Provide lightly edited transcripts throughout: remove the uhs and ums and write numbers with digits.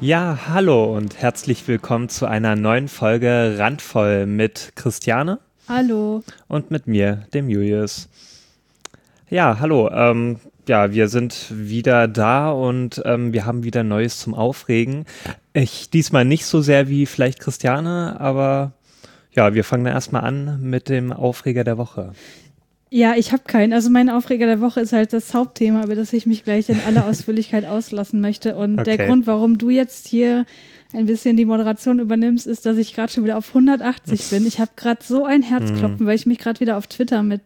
Ja, hallo und herzlich willkommen zu einer neuen Folge Randvoll mit Christiane. Hallo. Und mit mir, dem Julius. Ja, hallo. Wir sind wieder da und wir haben wieder Neues zum Aufregen. Diesmal nicht so sehr wie vielleicht Christiane, aber ja, wir fangen dann erstmal an mit dem Aufreger der Woche. Ja, ich habe keinen. Also mein Aufreger der Woche ist halt das Hauptthema, über das ich mich gleich in aller Ausführlichkeit auslassen möchte. Und Okay. Der Grund, warum du jetzt hier ein bisschen die Moderation übernimmst, ist, dass ich gerade schon wieder auf 180 bin. Ich habe gerade so ein Herzklopfen, weil ich mich gerade wieder auf Twitter mit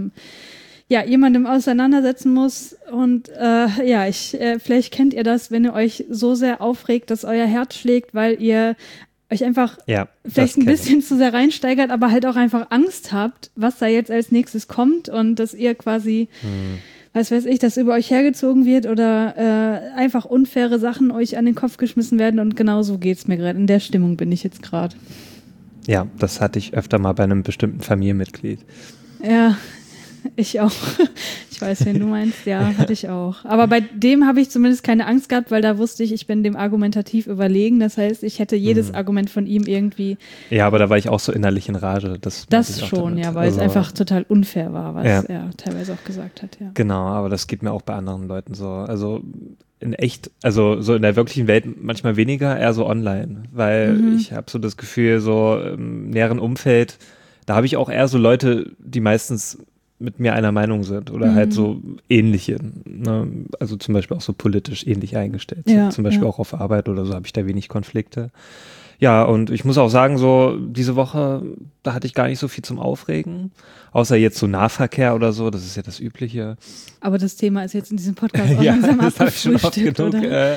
jemandem auseinandersetzen muss. Und vielleicht kennt ihr das, wenn ihr euch so sehr aufregt, dass euer Herz schlägt, weil ihr euch einfach vielleicht ein bisschen zu sehr reinsteigert, aber halt auch einfach Angst habt, was da jetzt als nächstes kommt und dass ihr quasi, was weiß ich, dass über euch hergezogen wird oder einfach unfaire Sachen euch an den Kopf geschmissen werden, und genau so geht's mir gerade. In der Stimmung bin ich jetzt gerade. Ja, das hatte ich öfter mal bei einem bestimmten Familienmitglied. Ja, ich auch. Ich weiß, wen du meinst. Ja, hatte ich auch. Aber bei dem habe ich zumindest keine Angst gehabt, weil da wusste ich bin dem argumentativ überlegen. Das heißt, ich hätte jedes Argument von ihm irgendwie. Ja, aber da war ich auch so innerlich in Rage. Das schon, ja, weil es einfach total unfair war, was er teilweise auch gesagt hat. Ja. Genau, aber das geht mir auch bei anderen Leuten so. Also in echt, also so in der wirklichen Welt manchmal weniger, eher so online. Weil ich habe so das Gefühl, so im näheren Umfeld, da habe ich auch eher so Leute, die meistens mit mir einer Meinung sind oder halt so ähnliche, ne? Also zum Beispiel auch so politisch ähnlich eingestellt sind. Zum Beispiel auch auf Arbeit oder so habe ich da wenig Konflikte. Ja, und ich muss auch sagen, so diese Woche, da hatte ich gar nicht so viel zum Aufregen, außer jetzt so Nahverkehr oder so, das ist ja das Übliche. Aber das Thema ist jetzt in diesem Podcast auch langsam das habe ich schon oft genug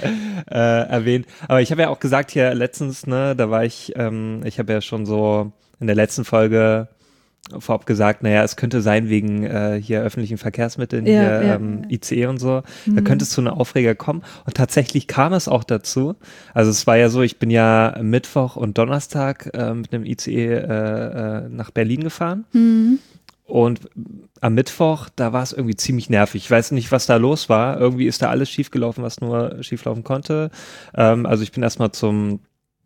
erwähnt. Aber ich habe ja auch gesagt hier letztens, ne, da war ich habe ja schon so in der letzten Folge vorab gesagt, naja, es könnte sein wegen hier öffentlichen Verkehrsmitteln, ICE und so, da könnte es zu einem Aufreger kommen, und tatsächlich kam es auch dazu. Also es war ja so, ich bin ja Mittwoch und Donnerstag mit einem ICE nach Berlin gefahren und am Mittwoch, da war es irgendwie ziemlich nervig. Ich weiß nicht, was da los war. Irgendwie ist da alles schiefgelaufen, was nur schieflaufen konnte. Also ich bin erstmal zum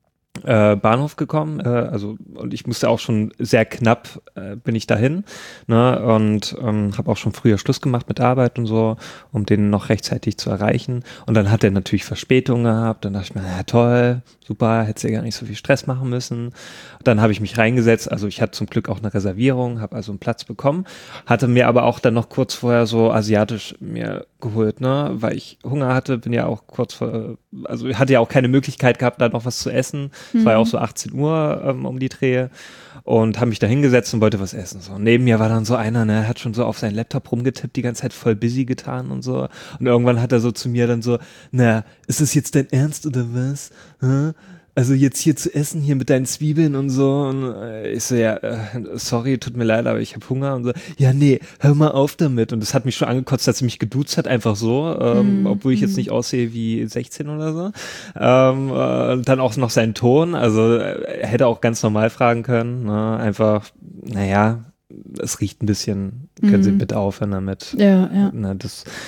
Bahnhof gekommen, und ich musste auch schon sehr knapp bin ich dahin, ne, und habe auch schon früher Schluss gemacht mit Arbeit und so, um den noch rechtzeitig zu erreichen, und dann hat er natürlich Verspätung gehabt, dann dachte ich mir, ja toll, super, hättest ja gar nicht so viel Stress machen müssen. Dann habe ich mich reingesetzt, also ich hatte zum Glück auch eine Reservierung, habe also einen Platz bekommen, hatte mir aber auch dann noch kurz vorher so asiatisch mir geholt, ne, weil ich Hunger hatte, bin ja auch kurz vor, also hatte ja auch keine Möglichkeit gehabt, da noch was zu essen. Es war ja auch so 18 Uhr um die Dreh, und habe mich da hingesetzt und wollte was essen. So. Und neben mir war dann so einer, ne, hat schon so auf seinen Laptop rumgetippt, die ganze Zeit voll busy getan und so. Und irgendwann hat er so zu mir dann so, na, ist das jetzt dein Ernst oder was? Hm? Also jetzt hier zu essen, hier mit deinen Zwiebeln und so. Und ich so, ja, sorry, tut mir leid, aber ich habe Hunger und so. Ja, nee, hör mal auf damit. Und das hat mich schon angekotzt, dass sie mich geduzt hat, einfach so, obwohl ich jetzt nicht aussehe wie 16 oder so. Und dann auch noch seinen Ton, also er hätte auch ganz normal fragen können, ne? Einfach, naja, es riecht ein bisschen, können Sie bitte aufhören damit? Ja. Na,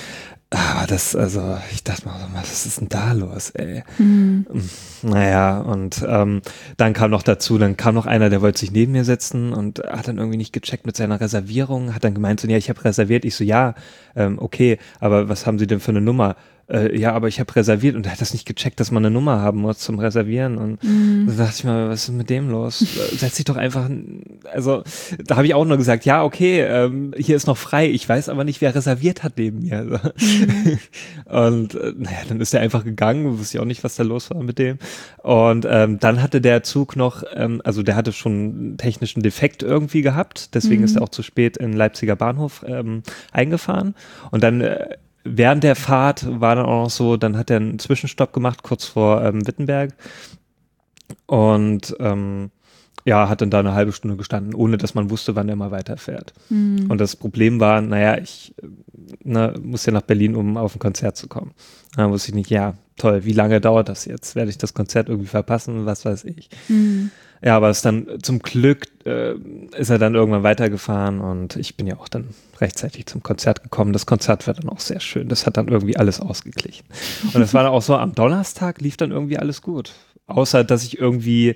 also ich dachte mal, was ist denn da los, ey? Naja, und dann kam noch einer, der wollte sich neben mir setzen und hat dann irgendwie nicht gecheckt mit seiner Reservierung, hat dann gemeint, so, ja, ich habe reserviert. Ich so, ja, okay, aber was haben Sie denn für eine Nummer? Ja, aber ich habe reserviert, und er hat das nicht gecheckt, dass man eine Nummer haben muss zum Reservieren, und da dachte ich mal, was ist mit dem los? Setz dich doch einfach, also da habe ich auch nur gesagt, ja, okay, hier ist noch frei, ich weiß aber nicht, wer reserviert hat neben mir. Und naja, dann ist er einfach gegangen, wusste ich auch nicht, was da los war mit dem, und dann hatte der Zug noch, also der hatte schon einen technischen Defekt irgendwie gehabt, deswegen ist er auch zu spät in Leipziger Bahnhof eingefahren, und dann während der Fahrt war dann auch noch so, dann hat er einen Zwischenstopp gemacht, kurz vor Wittenberg. Und ja, hat dann da eine halbe Stunde gestanden, ohne dass man wusste, wann er mal weiterfährt. Und das Problem war, naja, ich muss ja nach Berlin, um auf ein Konzert zu kommen. Da wusste ich nicht, ja, toll, wie lange dauert das jetzt? Werde ich das Konzert irgendwie verpassen? Was weiß ich. Ja, aber es dann zum Glück ist er dann irgendwann weitergefahren und ich bin ja auch dann rechtzeitig zum Konzert gekommen. Das Konzert war dann auch sehr schön. Das hat dann irgendwie alles ausgeglichen. Und es war dann auch so, am Donnerstag lief dann irgendwie alles gut. Außer, dass ich irgendwie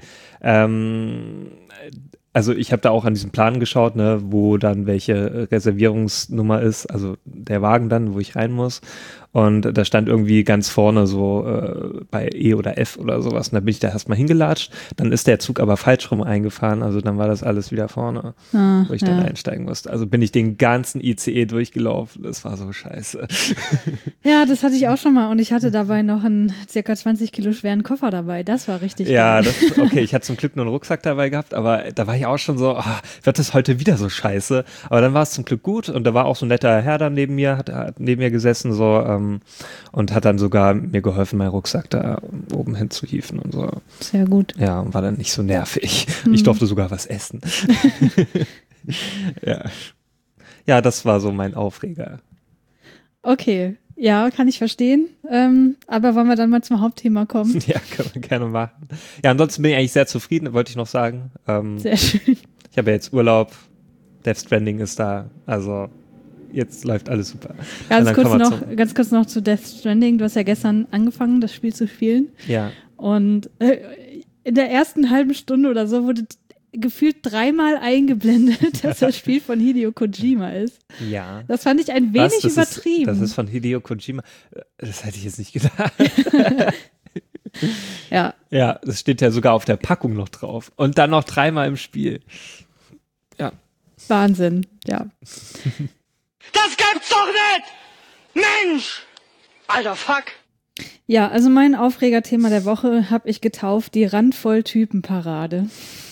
also ich habe da auch an diesem Plan geschaut, ne, wo dann welche Reservierungsnummer ist, also der Wagen dann, wo ich rein muss. Und da stand irgendwie ganz vorne so bei E oder F oder sowas. Und da bin ich da erstmal hingelatscht. Dann ist der Zug aber falsch rum eingefahren. Also dann war das alles wieder vorne, wo ich dann einsteigen musste. Also bin ich den ganzen ICE durchgelaufen. Das war so scheiße. Ja, das hatte ich auch schon mal. Und ich hatte dabei noch einen circa 20 Kilo schweren Koffer dabei. Das war richtig geil. Okay, ich hatte zum Glück nur einen Rucksack dabei gehabt. Aber da war ich auch schon so, wird das heute wieder so scheiße? Aber dann war es zum Glück gut. Und da war auch so ein netter Herr dann neben mir, hat neben mir gesessen, so und hat dann sogar mir geholfen, meinen Rucksack da oben hin zu hieven und so. Sehr gut. Ja, und war dann nicht so nervig. Ich durfte sogar was essen. Ja, das war so mein Aufreger. Okay, ja, kann ich verstehen. Aber wollen wir dann mal zum Hauptthema kommen? Ja, können wir gerne machen. Ja, ansonsten bin ich eigentlich sehr zufrieden, wollte ich noch sagen. Sehr schön. Ich habe ja jetzt Urlaub. Death Stranding ist da, also jetzt läuft alles super. Ganz kurz noch zu Death Stranding. Du hast ja gestern angefangen, das Spiel zu spielen. Ja. Und in der ersten halben Stunde oder so wurde gefühlt 3-mal eingeblendet, dass das Spiel von Hideo Kojima ist. Ja. Das fand ich ein wenig übertrieben. Das ist von Hideo Kojima. Das hätte ich jetzt nicht gedacht. Ja. Ja, das steht ja sogar auf der Packung noch drauf. Und dann noch 3-mal im Spiel. Ja. Wahnsinn, ja. Das gibt's doch nicht! Mensch! Alter, fuck! Ja, also mein Aufregerthema der Woche habe ich getauft, die Randvoll-Typen-Parade.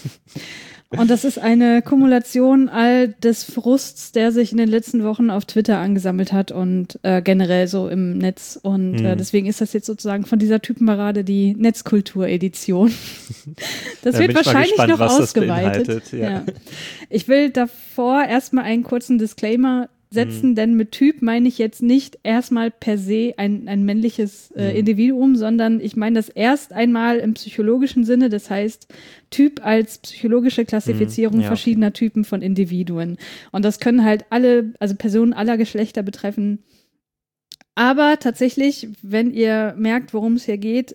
Und das ist eine Kumulation all des Frusts, der sich in den letzten Wochen auf Twitter angesammelt hat und generell so im Netz. Und deswegen ist das jetzt sozusagen von dieser Typenparade die Netzkultur-Edition. Das wird wahrscheinlich gespannt, noch ausgeweitet. Ja. Ich will davor erstmal einen kurzen Disclaimer setzen, denn mit Typ meine ich jetzt nicht erstmal per se ein männliches Individuum, sondern ich meine das erst einmal im psychologischen Sinne, das heißt Typ als psychologische Klassifizierung verschiedener Typen von Individuen. Und das können halt also Personen aller Geschlechter betreffen. Aber tatsächlich, wenn ihr merkt, worum es hier geht,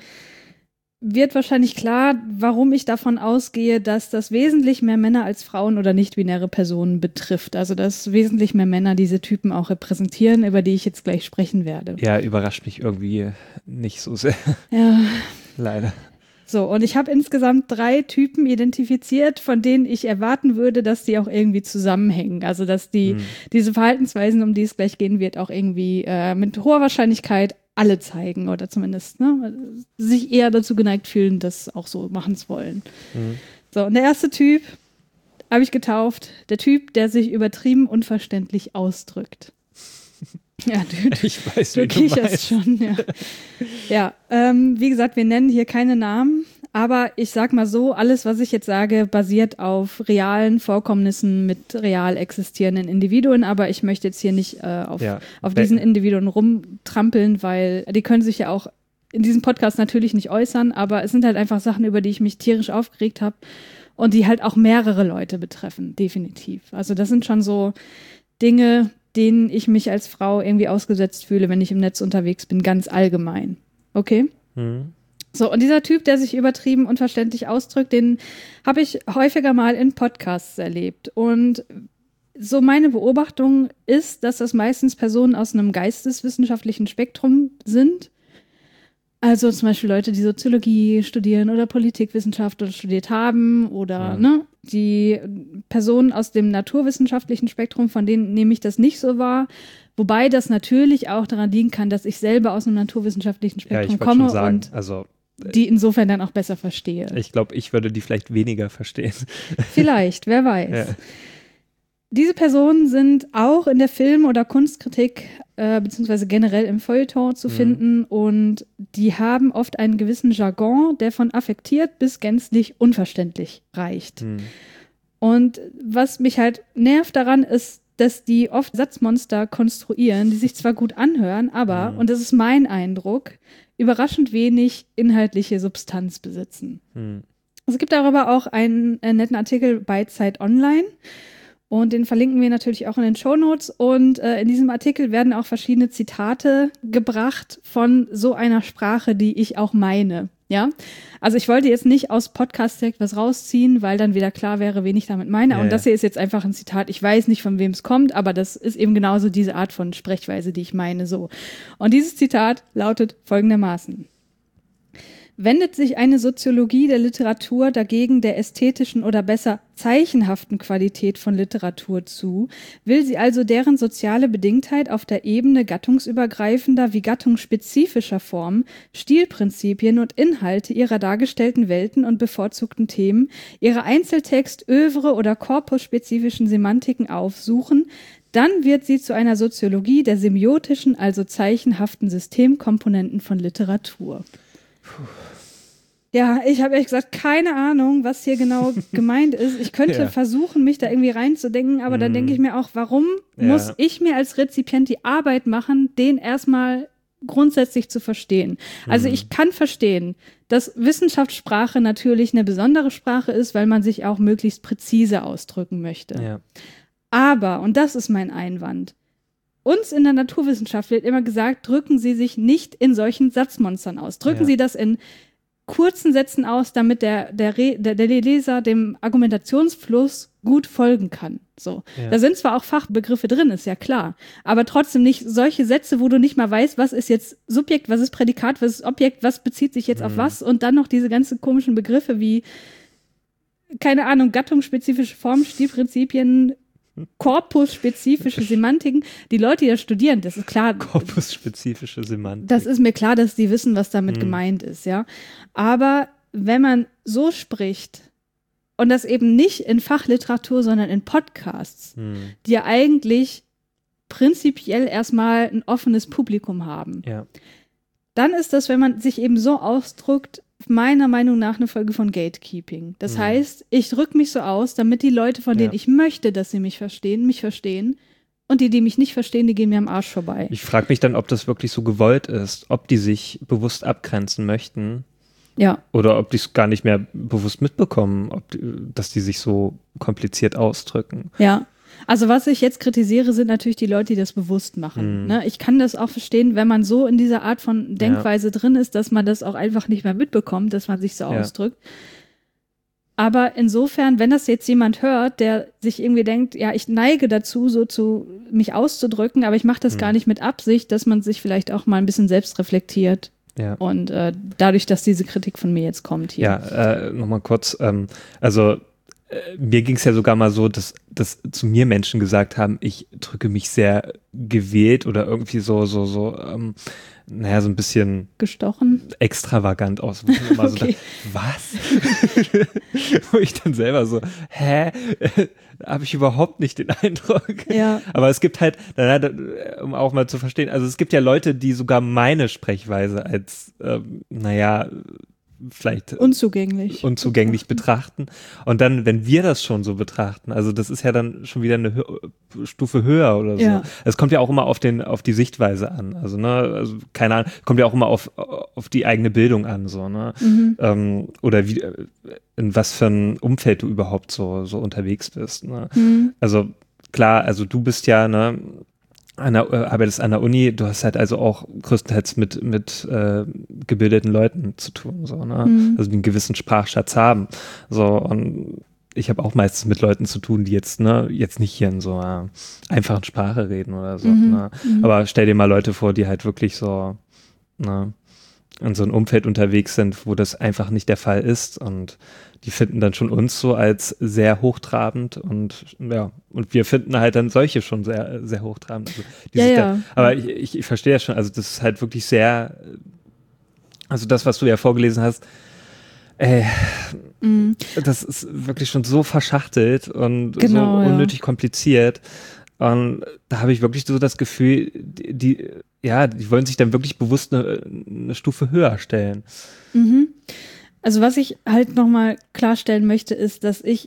wird wahrscheinlich klar, warum ich davon ausgehe, dass das wesentlich mehr Männer als Frauen oder nicht-binäre Personen betrifft. Also dass wesentlich mehr Männer diese Typen auch repräsentieren, über die ich jetzt gleich sprechen werde. Ja, überrascht mich irgendwie nicht so sehr. Ja. Leider. So, und ich habe insgesamt 3 Typen identifiziert, von denen ich erwarten würde, dass die auch irgendwie zusammenhängen. Also dass diese Verhaltensweisen, um die es gleich gehen wird, auch irgendwie mit hoher Wahrscheinlichkeit alle zeigen oder zumindest sich eher dazu geneigt fühlen, das auch so machen zu wollen. So, und der erste Typ habe ich getauft, der Typ, der sich übertrieben unverständlich ausdrückt. Ja, ich weiß, wie du kicherst schon, ja. Wie gesagt, wir nennen hier keine Namen, aber ich sag mal so, alles, was ich jetzt sage, basiert auf realen Vorkommnissen mit real existierenden Individuen, aber ich möchte jetzt hier nicht auf diesen Individuen rumtrampeln, weil die können sich ja auch in diesem Podcast natürlich nicht äußern, aber es sind halt einfach Sachen, über die ich mich tierisch aufgeregt habe und die halt auch mehrere Leute betreffen, definitiv. Also das sind schon so Dinge, denen ich mich als Frau irgendwie ausgesetzt fühle, wenn ich im Netz unterwegs bin, ganz allgemein. Okay? So, und dieser Typ, der sich übertrieben unverständlich ausdrückt, den habe ich häufiger mal in Podcasts erlebt. Und so meine Beobachtung ist, dass das meistens Personen aus einem geisteswissenschaftlichen Spektrum sind. Also zum Beispiel Leute, die Soziologie studieren oder Politikwissenschaft oder studiert haben oder die Personen aus dem naturwissenschaftlichen Spektrum, von denen nehme ich das nicht so wahr. Wobei das natürlich auch daran liegen kann, dass ich selber aus einem naturwissenschaftlichen Spektrum komme und die insofern dann auch besser verstehe. Ich glaube, ich würde die vielleicht weniger verstehen. Vielleicht, wer weiß. Diese Personen sind auch in der Film- oder Kunstkritik beziehungsweise generell im Feuilleton zu finden und die haben oft einen gewissen Jargon, der von affektiert bis gänzlich unverständlich reicht. Und was mich halt nervt daran ist, dass die oft Satzmonster konstruieren, die sich zwar gut anhören, aber, und das ist mein Eindruck, überraschend wenig inhaltliche Substanz besitzen. Es gibt darüber auch einen netten Artikel bei Zeit Online. Und den verlinken wir natürlich auch in den Shownotes. Und in diesem Artikel werden auch verschiedene Zitate gebracht von so einer Sprache, die ich auch meine. Ja, also ich wollte jetzt nicht aus Podcast-Text was rausziehen, weil dann wieder klar wäre, wen ich damit meine. Ja, und das hier ist jetzt einfach ein Zitat. Ich weiß nicht, von wem es kommt, aber das ist eben genauso diese Art von Sprechweise, die ich meine. So. Und dieses Zitat lautet folgendermaßen. Wendet sich eine Soziologie der Literatur dagegen der ästhetischen oder besser zeichenhaften Qualität von Literatur zu, will sie also deren soziale Bedingtheit auf der Ebene gattungsübergreifender wie gattungsspezifischer Formen, Stilprinzipien und Inhalte ihrer dargestellten Welten und bevorzugten Themen, ihre Einzeltext-, Övre- oder korpusspezifischen Semantiken aufsuchen, dann wird sie zu einer Soziologie der semiotischen, also zeichenhaften Systemkomponenten von Literatur. Ja, ich habe ehrlich gesagt keine Ahnung, was hier genau gemeint ist. Ich könnte versuchen, mich da irgendwie reinzudenken, aber dann denke ich mir auch, warum muss ich mir als Rezipient die Arbeit machen, den erstmal grundsätzlich zu verstehen? Also ich kann verstehen, dass Wissenschaftssprache natürlich eine besondere Sprache ist, weil man sich auch möglichst präzise ausdrücken möchte. Ja. Aber, und das ist mein Einwand, uns in der Naturwissenschaft wird immer gesagt, drücken Sie sich nicht in solchen Satzmonstern aus. Drücken Sie das in kurzen Sätzen aus, damit der Leser dem Argumentationsfluss gut folgen kann. So. Da sind zwar auch Fachbegriffe drin, ist ja klar, aber trotzdem nicht solche Sätze, wo du nicht mal weißt, was ist jetzt Subjekt, was ist Prädikat, was ist Objekt, was bezieht sich jetzt auf was und dann noch diese ganzen komischen Begriffe wie, keine Ahnung, gattungsspezifische Formen, Stilprinzipien, korpusspezifische Semantiken. Die Leute, die das studieren, das ist klar. Korpusspezifische Semantik. Das ist mir klar, dass die wissen, was damit gemeint ist, ja. Aber wenn man so spricht und das eben nicht in Fachliteratur, sondern in Podcasts, die ja eigentlich prinzipiell erstmal ein offenes Publikum haben, dann ist das, wenn man sich eben so ausdrückt, meiner Meinung nach eine Folge von Gatekeeping. Das heißt, ich drücke mich so aus, damit die Leute, von denen ich möchte, dass sie mich verstehen. Und die mich nicht verstehen, die gehen mir am Arsch vorbei. Ich frage mich dann, ob das wirklich so gewollt ist, ob die sich bewusst abgrenzen möchten. Ja. Oder ob die es gar nicht mehr bewusst mitbekommen, dass die sich so kompliziert ausdrücken. Ja. Also was ich jetzt kritisiere, sind natürlich die Leute, die das bewusst machen. Ne? Ich kann das auch verstehen, wenn man so in dieser Art von Denkweise drin ist, dass man das auch einfach nicht mehr mitbekommt, dass man sich so ausdrückt. Aber insofern, wenn das jetzt jemand hört, der sich irgendwie denkt, ja, ich neige dazu, so mich auszudrücken, aber ich mache das gar nicht mit Absicht, dass man sich vielleicht auch mal ein bisschen selbst reflektiert. Ja. Und dadurch, dass diese Kritik von mir jetzt kommt hier. Ja, nochmal kurz, mir ging es ja sogar mal so, dass zu mir Menschen gesagt haben, ich drücke mich sehr gewählt oder irgendwie so ein bisschen gestochen, extravagant aus. Wo ich immer so dachte, was? Wo ich dann selber so, habe ich überhaupt nicht den Eindruck. Ja. Aber es gibt halt, um auch mal zu verstehen, also es gibt ja Leute, die sogar meine Sprechweise als, vielleicht unzugänglich betrachten. Und dann, wenn wir das schon so betrachten, also das ist ja dann schon wieder eine Stufe höher oder so. Ja. Es kommt ja auch immer auf die Sichtweise an. Also, also keine Ahnung, kommt ja auch immer auf die eigene Bildung an, so, ne? Oder wie, in was für ein Umfeld du überhaupt so unterwegs bist, ne? Also klar, also du bist ja, ne, arbeitest an der Uni, du hast halt also auch größtenteils mit gebildeten Leuten zu tun, so, ne? Also die einen gewissen Sprachschatz haben. So, und ich habe auch meistens mit Leuten zu tun, die jetzt nicht hier in so einer einfachen Sprache reden oder so. Ne? Aber stell dir mal Leute vor, die halt wirklich so, ne, in so einem Umfeld unterwegs sind, wo das einfach nicht der Fall ist, und die finden dann schon uns so als sehr hochtrabend, und und wir finden halt dann solche schon sehr, sehr hochtrabend. Also, aber ich verstehe das schon, also das ist halt wirklich sehr, also das, was du ja vorgelesen hast, Das ist wirklich schon so verschachtelt und Genau, so unnötig kompliziert. Und da habe ich wirklich so das Gefühl, die wollen sich dann wirklich bewusst eine Stufe höher stellen. Also was ich halt nochmal klarstellen möchte, ist, dass ich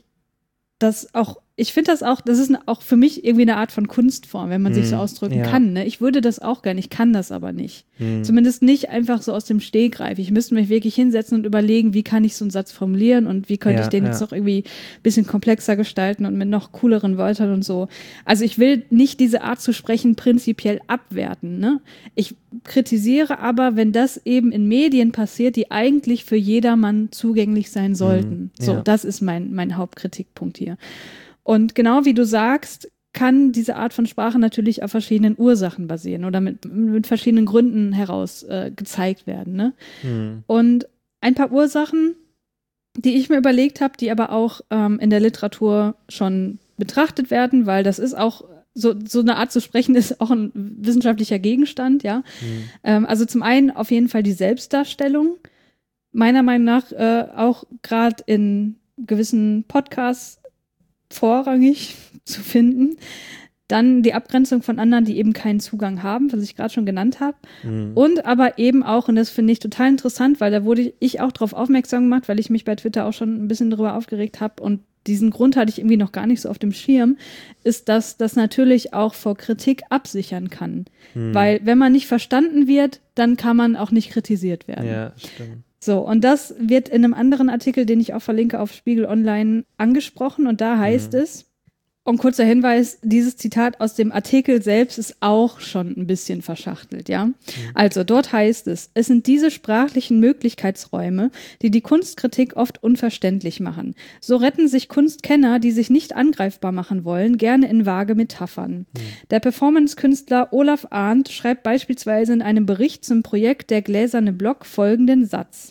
finde das auch, das ist auch für mich irgendwie eine Art von Kunstform, wenn man sich so ausdrücken kann. Ne? Ich würde das auch gerne, ich kann das aber nicht. Zumindest nicht einfach so aus dem Stegreif. Ich müsste mich wirklich hinsetzen und überlegen, wie kann ich so einen Satz formulieren und wie könnte ich den jetzt noch irgendwie ein bisschen komplexer gestalten und mit noch cooleren Wörtern und so. Also ich will nicht diese Art zu sprechen prinzipiell abwerten. Ne? Ich kritisiere aber, wenn das eben in Medien passiert, die eigentlich für jedermann zugänglich sein sollten. So, das ist mein Hauptkritikpunkt hier. Und genau wie du sagst, kann diese Art von Sprache natürlich auf verschiedenen Ursachen basieren oder mit verschiedenen Gründen heraus gezeigt werden. Ne? Und ein paar Ursachen, die ich mir überlegt habe, die aber auch in der Literatur schon betrachtet werden, weil das ist auch so eine Art zu sprechen ist auch ein wissenschaftlicher Gegenstand, ja. Also zum einen auf jeden Fall die Selbstdarstellung, meiner Meinung nach auch gerade in gewissen Podcasts vorrangig zu finden. Dann die Abgrenzung von anderen, die eben keinen Zugang haben, was ich gerade schon genannt habe. Und aber eben auch, und das finde ich total interessant, weil da wurde ich auch darauf aufmerksam gemacht, weil ich mich bei Twitter auch schon ein bisschen darüber aufgeregt habe und diesen Grund hatte ich irgendwie noch gar nicht so auf dem Schirm, ist, dass das natürlich auch vor Kritik absichern kann. Weil wenn man nicht verstanden wird, dann kann man auch nicht kritisiert werden. Ja, stimmt. So, und das wird in einem anderen Artikel, den ich auch verlinke auf Spiegel Online, angesprochen und da heißt es, und kurzer Hinweis, dieses Zitat aus dem Artikel selbst ist auch schon ein bisschen verschachtelt, ja. Also dort heißt es sind diese sprachlichen Möglichkeitsräume, die die Kunstkritik oft unverständlich machen. So retten sich Kunstkenner, die sich nicht angreifbar machen wollen, gerne in vage Metaphern. Der Performance-Künstler Olaf Arndt schreibt beispielsweise in einem Bericht zum Projekt Der gläserne Block folgenden Satz.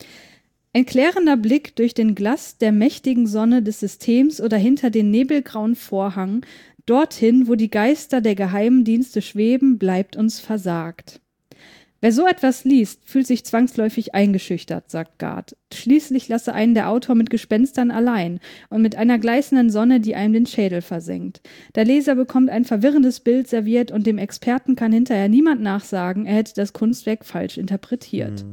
Ein klärender Blick durch den Glast der mächtigen Sonne des Systems oder hinter den nebelgrauen Vorhang, dorthin, wo die Geister der geheimen Dienste schweben, bleibt uns versagt. Wer so etwas liest, fühlt sich zwangsläufig eingeschüchtert, sagt Gard. Schließlich lasse einen der Autor mit Gespenstern allein und mit einer gleißenden Sonne, die einem den Schädel versenkt. Der Leser bekommt ein verwirrendes Bild serviert und dem Experten kann hinterher niemand nachsagen, er hätte das Kunstwerk falsch interpretiert.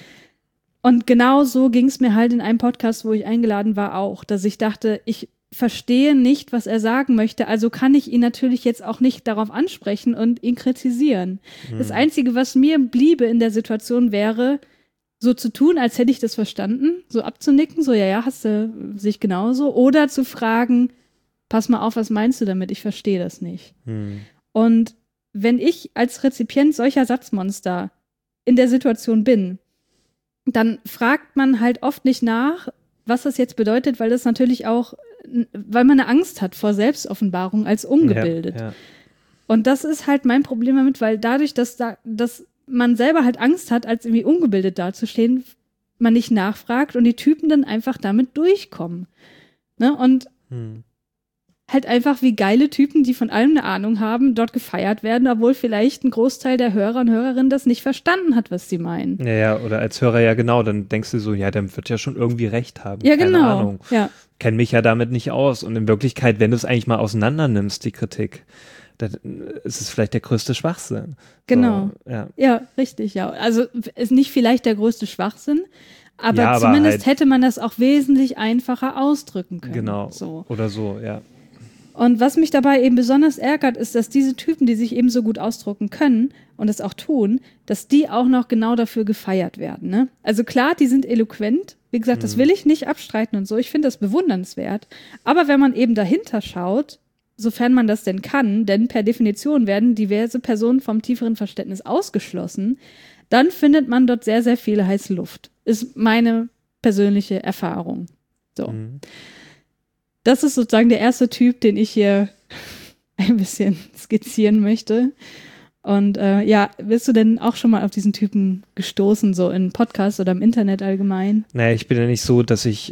Und genau so ging es mir halt in einem Podcast, wo ich eingeladen war, auch, dass ich dachte, ich verstehe nicht, was er sagen möchte, also kann ich ihn natürlich jetzt auch nicht darauf ansprechen und ihn kritisieren. Das Einzige, was mir bliebe in der Situation wäre, so zu tun, als hätte ich das verstanden, so abzunicken, so ja, hast du sich genauso, oder zu fragen, pass mal auf, was meinst du damit, ich verstehe das nicht. Und wenn ich als Rezipient solcher Satzmonster in der Situation bin, dann fragt man halt oft nicht nach, was das jetzt bedeutet, weil das natürlich auch, weil man eine Angst hat vor Selbstoffenbarung als ungebildet. Ja. Und das ist halt mein Problem damit, weil dadurch, dass man selber halt Angst hat, als irgendwie ungebildet dazustehen, man nicht nachfragt und die Typen dann einfach damit durchkommen. Ne? Und halt einfach wie geile Typen, die von allem eine Ahnung haben, dort gefeiert werden, obwohl vielleicht ein Großteil der Hörer und Hörerinnen das nicht verstanden hat, was sie meinen. Ja, oder als Hörer ja genau, dann denkst du so, ja, der wird ja schon irgendwie recht haben. Ja, Keine genau. Ahnung. Ja. Kenn mich ja damit nicht aus. Und in Wirklichkeit, wenn du es eigentlich mal auseinander nimmst, die Kritik, dann ist es vielleicht der größte Schwachsinn. Genau. So, ja. Ja, richtig, ja. Also ist nicht vielleicht der größte Schwachsinn, aber ja, zumindest halt, hätte man das auch wesentlich einfacher ausdrücken können. Genau. So. Oder so, ja. Und was mich dabei eben besonders ärgert, ist, dass diese Typen, die sich eben so gut ausdrucken können und es auch tun, dass die auch noch genau dafür gefeiert werden. Ne? Also klar, die sind eloquent. Wie gesagt, das will ich nicht abstreiten und so. Ich finde das bewundernswert. Aber wenn man eben dahinter schaut, sofern man das denn kann, denn per Definition werden diverse Personen vom tieferen Verständnis ausgeschlossen, dann findet man dort sehr, sehr viel heiße Luft. Ist meine persönliche Erfahrung. So. Das ist sozusagen der erste Typ, den ich hier ein bisschen skizzieren möchte. Und ja, bist du denn auch schon mal auf diesen Typen gestoßen, so in Podcasts oder im Internet allgemein? Naja, ich bin ja nicht so, dass ich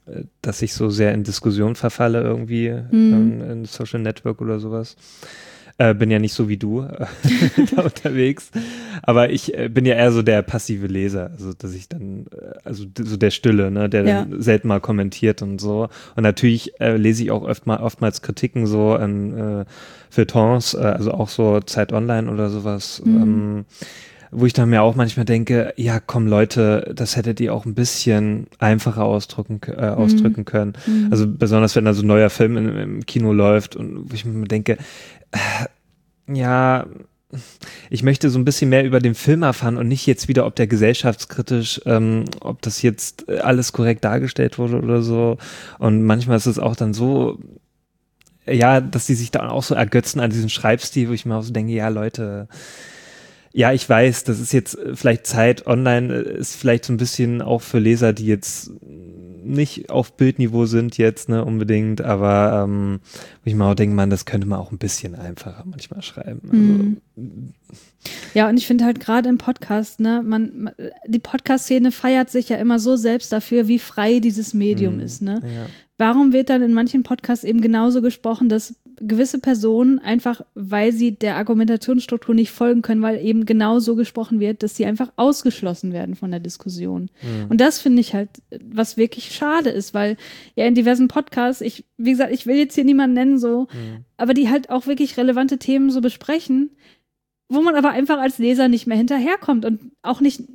so sehr in Diskussion verfalle irgendwie in Social Network oder sowas. Bin ja nicht so wie du da unterwegs. Aber ich bin ja eher so der passive Leser. Also, dass ich dann, also so der Stille, ne, der dann selten mal kommentiert und so. Und natürlich lese ich auch oftmals Kritiken so an Feuilletons, also auch so Zeit Online oder sowas. Wo ich dann mir auch manchmal denke, ja komm Leute, das hättet ihr auch ein bisschen einfacher ausdrücken können. Also besonders wenn da so ein neuer Film im Kino läuft und wo ich mir denke, ja, ich möchte so ein bisschen mehr über den Film erfahren und nicht jetzt wieder, ob der gesellschaftskritisch, ob das jetzt alles korrekt dargestellt wurde oder so. Und manchmal ist es auch dann so, ja, dass die sich dann auch so ergötzen an diesem Schreibstil, wo ich mir auch so denke, ja Leute, ja, ich weiß, das ist jetzt vielleicht Zeit online, ist vielleicht so ein bisschen auch für Leser, die jetzt nicht auf Bildniveau sind jetzt, ne, unbedingt, aber wo ich mir auch denke, man, das könnte man auch ein bisschen einfacher manchmal schreiben. Also, ja, und ich finde halt gerade im Podcast, ne, die Podcast-Szene feiert sich ja immer so selbst dafür, wie frei dieses Medium ist, ne? Ja. Warum wird dann in manchen Podcasts eben genauso gesprochen, dass gewisse Personen einfach, weil sie der Argumentationsstruktur nicht folgen können, weil eben genau so gesprochen wird, dass sie einfach ausgeschlossen werden von der Diskussion. Und das finde ich halt, was wirklich schade ist, weil ja in diversen Podcasts, wie gesagt, ich will jetzt hier niemanden nennen so, aber die halt auch wirklich relevante Themen so besprechen, wo man aber einfach als Leser nicht mehr hinterherkommt und auch nicht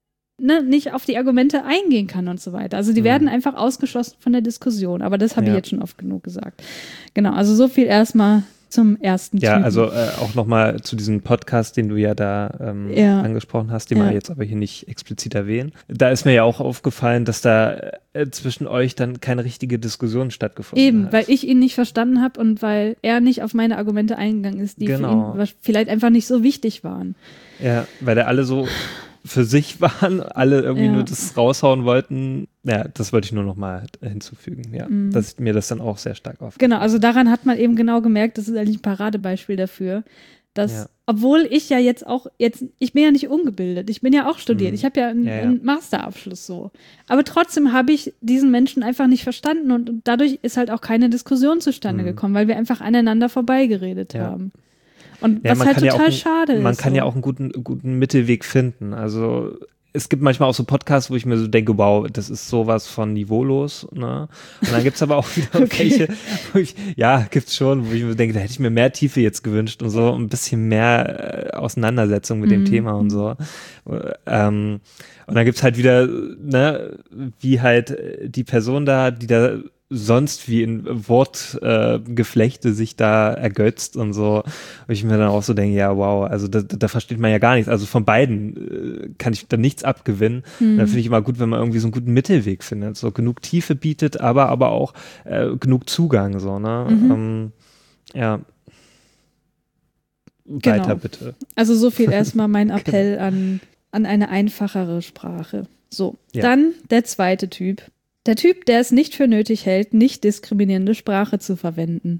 auf die Argumente eingehen kann und so weiter. Also die werden einfach ausgeschlossen von der Diskussion. Aber das habe ich jetzt schon oft genug gesagt. Genau, also so viel erstmal zum ersten Typen. Ja, also auch nochmal zu diesem Podcast, den du ja da angesprochen hast, den wir jetzt aber hier nicht explizit erwähnen. Da ist mir ja auch aufgefallen, dass da zwischen euch dann keine richtige Diskussion stattgefunden hat. Eben, weil ich ihn nicht verstanden habe und weil er nicht auf meine Argumente eingegangen ist, die für ihn vielleicht einfach nicht so wichtig waren. Ja, weil da alle so für sich waren, alle irgendwie nur das raushauen wollten. Ja, das wollte ich nur noch mal hinzufügen, ja. Dass mir das dann auch sehr stark aufgefallen. Genau, also daran hat man eben genau gemerkt, das ist eigentlich ein Paradebeispiel dafür, dass, obwohl ich ja ich bin ja nicht ungebildet, ich bin ja auch studiert, ich habe ja einen Masterabschluss so. Aber trotzdem habe ich diesen Menschen einfach nicht verstanden und dadurch ist halt auch keine Diskussion zustande gekommen, weil wir einfach aneinander vorbeigeredet haben. Und was halt total schade ist. Man kann ja auch einen guten Mittelweg finden. Also es gibt manchmal auch so Podcasts, wo ich mir so denke, wow, das ist sowas von niveaulos, ne? Und dann gibt's aber auch wieder welche, gibt's schon, wo ich mir denke, da hätte ich mir mehr Tiefe jetzt gewünscht und so, ein bisschen mehr Auseinandersetzung mit dem Thema und so. Und dann gibt's halt wieder, ne, wie halt die Person da, die da sonst wie in Wortgeflechte sich da ergötzt und so. Und ich mir dann auch so denke, ja, wow, also da versteht man ja gar nichts. Also von beiden kann ich da nichts abgewinnen. Dann finde ich immer gut, wenn man irgendwie so einen guten Mittelweg findet, so genug Tiefe bietet, aber auch genug Zugang, so, ne? Ja. Weiter bitte. Also so viel erstmal mein Appell an eine einfachere Sprache. So, dann der zweite Typ. Der Typ, der es nicht für nötig hält, nicht diskriminierende Sprache zu verwenden.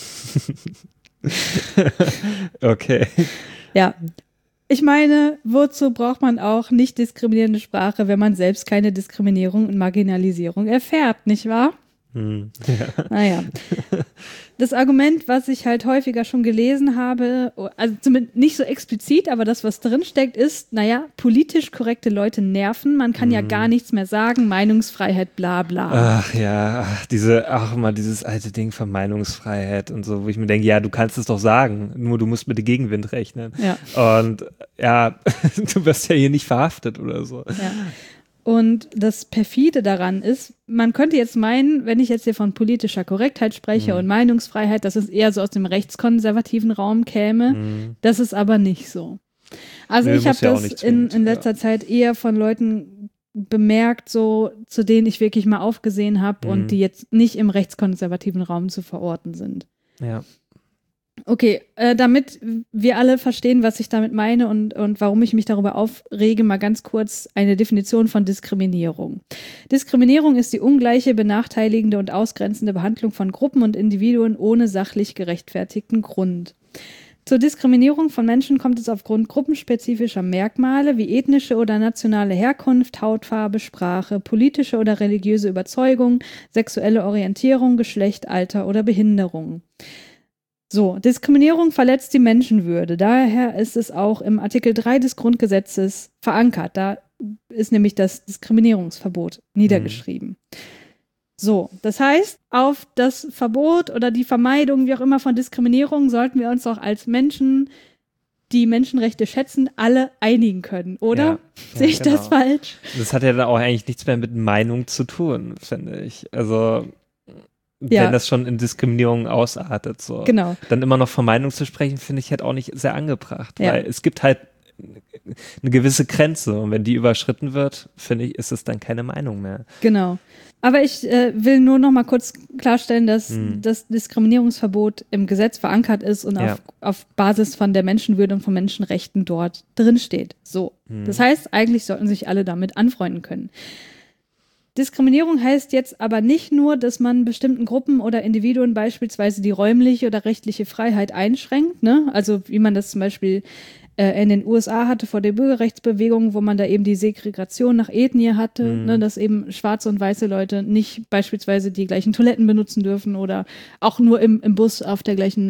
Okay. Ja. Ich meine, wozu braucht man auch nicht diskriminierende Sprache, wenn man selbst keine Diskriminierung und Marginalisierung erfährt, nicht wahr? Ja. Naja. Das Argument, was ich halt häufiger schon gelesen habe, also zumindest nicht so explizit, aber das, was drinsteckt, ist, naja, politisch korrekte Leute nerven, man kann ja gar nichts mehr sagen, Meinungsfreiheit, bla bla. Ach ja, dieses alte Ding von Meinungsfreiheit und so, wo ich mir denke, ja, du kannst es doch sagen, nur du musst mit dem Gegenwind rechnen. Ja. Und ja, du wirst ja hier nicht verhaftet oder so. Ja. Und das Perfide daran ist, man könnte jetzt meinen, wenn ich jetzt hier von politischer Korrektheit spreche und Meinungsfreiheit, dass es eher so aus dem rechtskonservativen Raum käme. Das ist aber nicht so. Also ich habe das in letzter Zeit eher von Leuten bemerkt, so zu denen ich wirklich mal aufgesehen habe und die jetzt nicht im rechtskonservativen Raum zu verorten sind. Ja. Okay, damit wir alle verstehen, was ich damit meine und warum ich mich darüber aufrege, mal ganz kurz eine Definition von Diskriminierung. Diskriminierung ist die ungleiche, benachteiligende und ausgrenzende Behandlung von Gruppen und Individuen ohne sachlich gerechtfertigten Grund. Zur Diskriminierung von Menschen kommt es aufgrund gruppenspezifischer Merkmale wie ethnische oder nationale Herkunft, Hautfarbe, Sprache, politische oder religiöse Überzeugung, sexuelle Orientierung, Geschlecht, Alter oder Behinderung. So, Diskriminierung verletzt die Menschenwürde. Daher ist es auch im Artikel 3 des Grundgesetzes verankert. Da ist nämlich das Diskriminierungsverbot niedergeschrieben. So, das heißt, auf das Verbot oder die Vermeidung, wie auch immer, von Diskriminierung sollten wir uns auch als Menschen, die Menschenrechte schätzen, alle einigen können, oder? Ja, Sehe ich das falsch? Das hat ja dann auch eigentlich nichts mehr mit Meinung zu tun, finde ich. Also wenn das schon in Diskriminierung ausartet, so. Genau. Dann immer noch von Meinung zu sprechen, finde ich halt auch nicht sehr angebracht, weil es gibt halt eine gewisse Grenze und wenn die überschritten wird, finde ich, ist es dann keine Meinung mehr. Genau. Aber ich will nur noch mal kurz klarstellen, dass das Diskriminierungsverbot im Gesetz verankert ist und auf Basis von der Menschenwürde und von Menschenrechten dort drin steht. So. Das heißt, eigentlich sollten sich alle damit anfreunden können. Diskriminierung heißt jetzt aber nicht nur, dass man bestimmten Gruppen oder Individuen beispielsweise die räumliche oder rechtliche Freiheit einschränkt, ne? Also wie man das zum Beispiel in den USA hatte vor der Bürgerrechtsbewegung, wo man da eben die Segregation nach Ethnie hatte, ne, dass eben schwarze und weiße Leute nicht beispielsweise die gleichen Toiletten benutzen dürfen oder auch nur im Bus auf den gleichen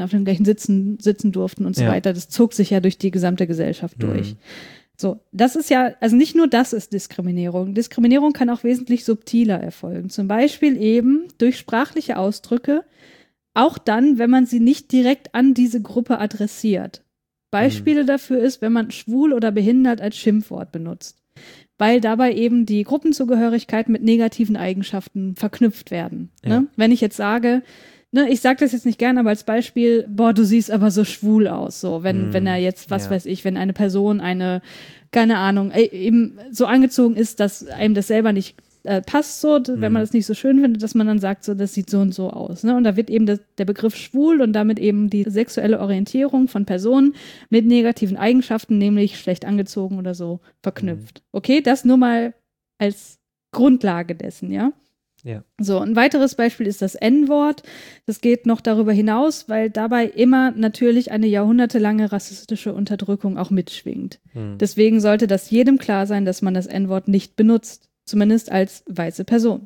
sitzen durften und so weiter. Das zog sich ja durch die gesamte Gesellschaft durch. So, das ist ja, also nicht nur das ist Diskriminierung. Diskriminierung kann auch wesentlich subtiler erfolgen. Zum Beispiel eben durch sprachliche Ausdrücke, auch dann, wenn man sie nicht direkt an diese Gruppe adressiert. Beispiele dafür ist, wenn man schwul oder behindert als Schimpfwort benutzt, weil dabei eben die Gruppenzugehörigkeit mit negativen Eigenschaften verknüpft werden. Ja. Ne? Wenn ich jetzt sage, ne, ich sage das jetzt nicht gern, aber als Beispiel, boah, du siehst aber so schwul aus, so, wenn er jetzt, was weiß ich, wenn eine Person keine Ahnung, eben so angezogen ist, dass einem das selber nicht passt so, wenn man das nicht so schön findet, dass man dann sagt, so, das sieht so und so aus. Ne? Und da wird eben der Begriff schwul und damit eben die sexuelle Orientierung von Personen mit negativen Eigenschaften, nämlich schlecht angezogen oder so, verknüpft. Okay, das nur mal als Grundlage dessen, ja? Ja. So, ein weiteres Beispiel ist das N-Wort. Das geht noch darüber hinaus, weil dabei immer natürlich eine jahrhundertelange rassistische Unterdrückung auch mitschwingt. Deswegen sollte das jedem klar sein, dass man das N-Wort nicht benutzt. Zumindest als weiße Person.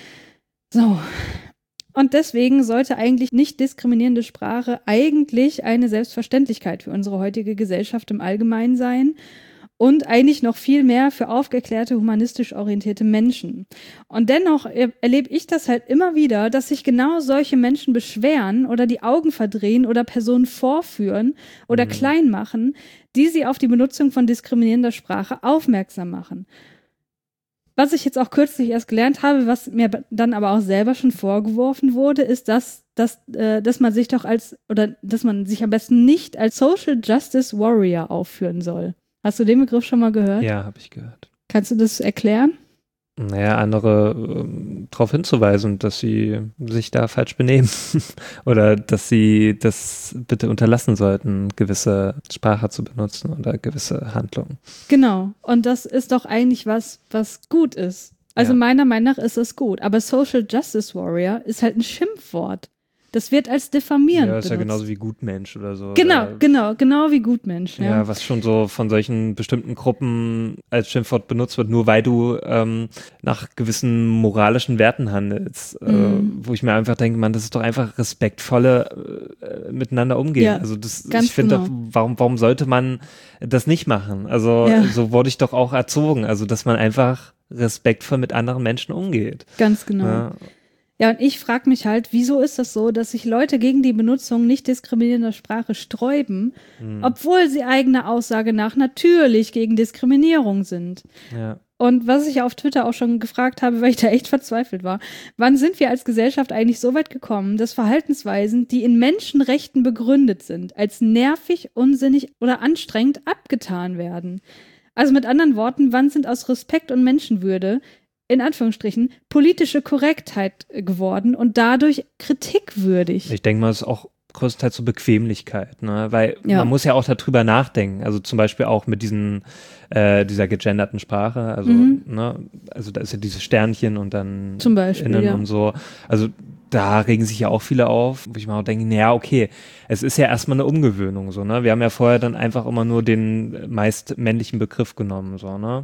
So. Und deswegen sollte eigentlich nicht diskriminierende Sprache eigentlich eine Selbstverständlichkeit für unsere heutige Gesellschaft im Allgemeinen sein und eigentlich noch viel mehr für aufgeklärte, humanistisch orientierte Menschen. Und dennoch erlebe ich das halt immer wieder, dass sich genau solche Menschen beschweren oder die Augen verdrehen oder Personen vorführen oder klein machen, die sie auf die Benutzung von diskriminierender Sprache aufmerksam machen. Was ich jetzt auch kürzlich erst gelernt habe, was mir dann aber auch selber schon vorgeworfen wurde, ist, dass man sich doch dass man sich am besten nicht als Social Justice Warrior aufführen soll. Hast du den Begriff schon mal gehört? Ja, habe ich gehört. Kannst du das erklären? Naja, andere darauf hinzuweisen, dass sie sich da falsch benehmen oder dass sie das bitte unterlassen sollten, gewisse Sprache zu benutzen oder gewisse Handlungen. Genau. Und das ist doch eigentlich was gut ist. Also meiner Meinung nach ist das gut. Aber Social Justice Warrior ist halt ein Schimpfwort. Das wird als diffamierend benutzt. Ja, ist ja genauso wie Gutmensch oder so. Genau wie Gutmensch. Ja, was schon so von solchen bestimmten Gruppen als Schimpfwort benutzt wird, nur weil du nach gewissen moralischen Werten handelst. Wo ich mir einfach denke, man, das ist doch einfach respektvolle miteinander umgehen. Ja, also ich finde doch, warum sollte man das nicht machen? Also so wurde ich doch auch erzogen. Also, dass man einfach respektvoll mit anderen Menschen umgeht. Ganz genau. Ja, und ich frage mich halt, wieso ist das so, dass sich Leute gegen die Benutzung nicht diskriminierender Sprache sträuben, obwohl sie eigener Aussage nach natürlich gegen Diskriminierung sind. Ja. Und was ich auf Twitter auch schon gefragt habe, weil ich da echt verzweifelt war, wann sind wir als Gesellschaft eigentlich so weit gekommen, dass Verhaltensweisen, die in Menschenrechten begründet sind, als nervig, unsinnig oder anstrengend abgetan werden? Also mit anderen Worten, wann sind aus Respekt und Menschenwürde in Anführungsstrichen, politische Korrektheit geworden und dadurch kritikwürdig. Ich denke mal, es ist auch größtenteils so Bequemlichkeit, ne? Weil man muss ja auch darüber nachdenken, also zum Beispiel auch mit dieser gegenderten Sprache, also, ne? Also da ist ja dieses Sternchen und dann zum Beispiel, innen und so, also da regen sich ja auch viele auf, wo ich mir auch denke, naja, okay, es ist ja erstmal eine Umgewöhnung, so, ne? Wir haben ja vorher dann einfach immer nur den meist männlichen Begriff genommen, so, ne?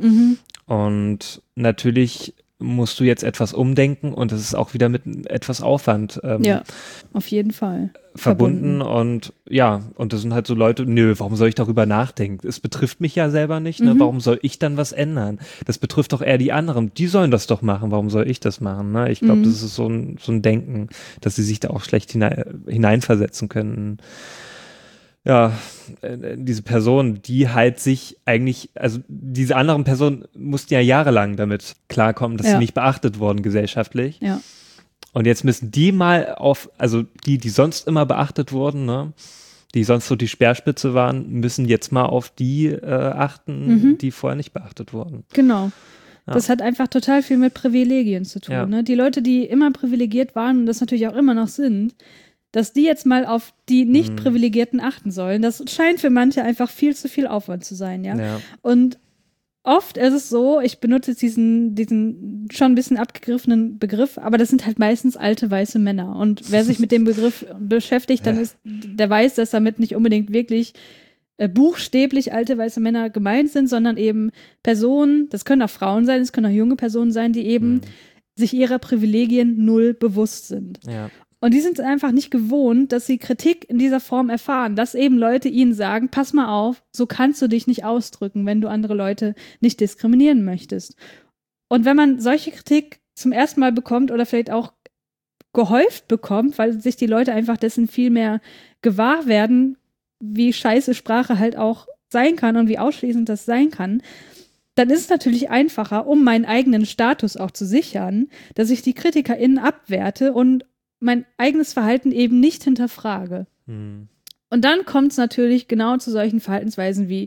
Und natürlich musst du jetzt etwas umdenken und das ist auch wieder mit etwas Aufwand. Ja, auf jeden Fall. verbunden und das sind halt so Leute, warum soll ich darüber nachdenken? Es betrifft mich ja selber nicht, ne? Warum soll ich dann was ändern? Das betrifft doch eher die anderen, die sollen das doch machen, warum soll ich das machen? Ne? Ich glaube, das ist so ein Denken, dass sie sich da auch schlecht hineinversetzen können. Ja, diese Person, die halt sich eigentlich, also diese anderen Personen mussten ja jahrelang damit klarkommen, dass sie nicht beachtet wurden gesellschaftlich. Ja. Und jetzt müssen die mal also die sonst immer beachtet wurden, ne, die sonst so die Speerspitze waren, müssen jetzt mal auf die achten, die vorher nicht beachtet wurden. Genau. Ja. Das hat einfach total viel mit Privilegien zu tun. Ja. Ne? Die Leute, die immer privilegiert waren und das natürlich auch immer noch sind, dass die jetzt mal auf die Nicht-Privilegierten achten sollen, das scheint für manche einfach viel zu viel Aufwand zu sein, ja. Und oft ist es so, ich benutze jetzt diesen schon ein bisschen abgegriffenen Begriff, aber das sind halt meistens alte weiße Männer. Und wer sich mit dem Begriff beschäftigt, dann der weiß, dass damit nicht unbedingt wirklich buchstäblich alte weiße Männer gemeint sind, sondern eben Personen, das können auch Frauen sein, es können auch junge Personen sein, die eben sich ihrer Privilegien null bewusst sind. Ja. Und die sind einfach nicht gewohnt, dass sie Kritik in dieser Form erfahren, dass eben Leute ihnen sagen, pass mal auf, so kannst du dich nicht ausdrücken, wenn du andere Leute nicht diskriminieren möchtest. Und wenn man solche Kritik zum ersten Mal bekommt oder vielleicht auch gehäuft bekommt, weil sich die Leute einfach dessen viel mehr gewahr werden, wie scheiße Sprache halt auch sein kann und wie ausschließend das sein kann, dann ist es natürlich einfacher, um meinen eigenen Status auch zu sichern, dass ich die KritikerInnen abwerte und mein eigenes Verhalten eben nicht hinterfrage. Und dann kommt es natürlich genau zu solchen Verhaltensweisen wie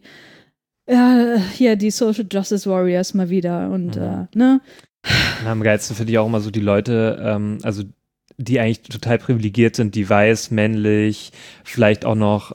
hier die Social Justice Warriors mal wieder und ne? Und am geilsten finde ich auch immer so die Leute, also die eigentlich total privilegiert sind, die weiß, männlich, vielleicht auch noch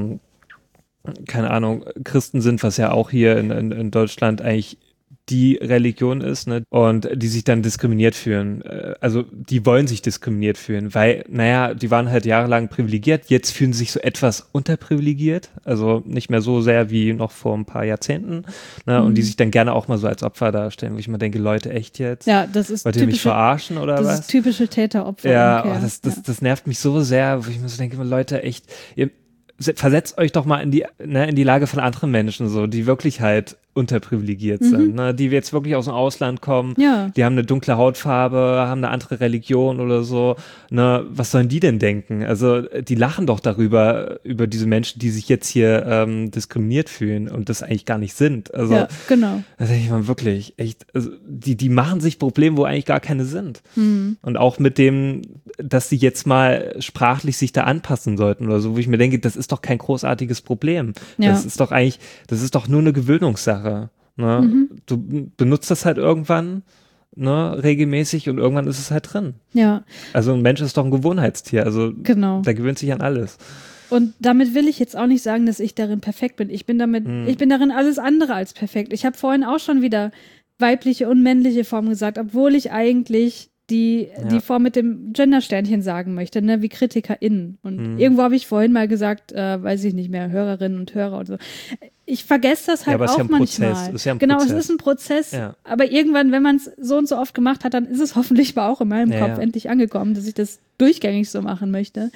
keine Ahnung, Christen sind, was ja auch hier in Deutschland eigentlich die Religion ist, ne, und die sich dann diskriminiert fühlen. Also die wollen sich diskriminiert fühlen, weil, die waren halt jahrelang privilegiert, jetzt fühlen sie sich so etwas unterprivilegiert, also nicht mehr so sehr wie noch vor ein paar Jahrzehnten, ne, und die sich dann gerne auch mal so als Opfer darstellen, wo ich mal denke, Leute, echt jetzt? Ja, das ist wollt ihr mich verarschen oder was? Das ist typische Täter-Opfer. Ja, das nervt mich so sehr, wo ich mir so denke, Leute, echt, ihr versetzt euch doch mal in die Lage von anderen Menschen, so, die wirklich halt unterprivilegiert sind, ne, die jetzt wirklich aus dem Ausland kommen, die haben eine dunkle Hautfarbe, haben eine andere Religion oder so, ne, was sollen die denn denken? Also, die lachen doch darüber, über diese Menschen, die sich jetzt hier diskriminiert fühlen und das eigentlich gar nicht sind. Also, ja, genau. Da denke ich mal wirklich, echt, also, die machen sich Probleme, wo eigentlich gar keine sind. Und auch mit dem, dass sie jetzt mal sprachlich sich da anpassen sollten oder so, wo ich mir denke, das ist doch kein großartiges Problem. Ja. Das ist doch nur eine Gewöhnungssache. Ne? Du benutzt das halt irgendwann, ne, regelmäßig und irgendwann ist es halt drin. Ja. Also ein Mensch ist doch ein Gewohnheitstier, also genau. Der gewöhnt sich an alles. Und damit will ich jetzt auch nicht sagen, dass ich darin perfekt bin. Ich bin darin alles andere als perfekt. Ich habe vorhin auch schon wieder weibliche und männliche Formen gesagt, obwohl ich eigentlich die Form mit dem Gendersternchen sagen möchte, ne, wie KritikerInnen. Und irgendwo habe ich vorhin mal gesagt, weiß ich nicht mehr, Hörerinnen und Hörer und so. Ich vergesse das halt auch manchmal. Genau, es ist ein Prozess. Ja. Aber irgendwann, wenn man es so und so oft gemacht hat, dann ist es hoffentlich mal auch in meinem Kopf endlich angekommen, dass ich das durchgängig so machen möchte.